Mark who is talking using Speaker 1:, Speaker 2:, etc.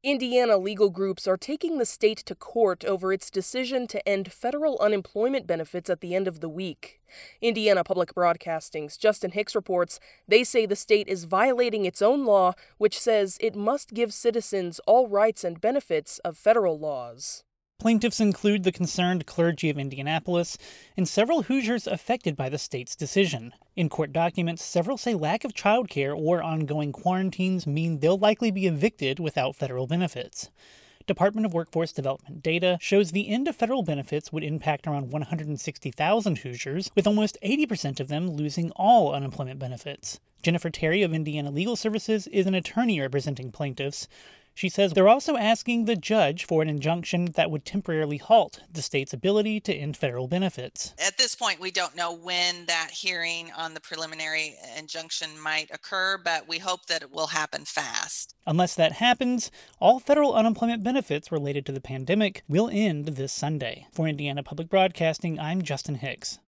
Speaker 1: Indiana legal groups are taking the state to court over its decision to end federal unemployment benefits at the end of the week. Indiana Public Broadcasting's Justin Hicks reports they say the state is violating its own law, which says it must give citizens all rights and benefits of federal laws.
Speaker 2: Plaintiffs include the concerned clergy of Indianapolis and several Hoosiers affected by the state's decision. In court documents, several say lack of childcare or ongoing quarantines mean they'll likely be evicted without federal benefits. Department of Workforce Development data shows the end of federal benefits would impact around 160,000 Hoosiers, with almost 80% of them losing all unemployment benefits. Jennifer Terry of Indiana Legal Services is an attorney representing plaintiffs. She says they're also asking the judge for an injunction that would temporarily halt the state's ability to end federal benefits.
Speaker 3: At this point, we don't know when that hearing on the preliminary injunction might occur, but we hope that it will happen fast.
Speaker 2: Unless that happens, all federal unemployment benefits related to the pandemic will end this Sunday. For Indiana Public Broadcasting, I'm Justin Hicks.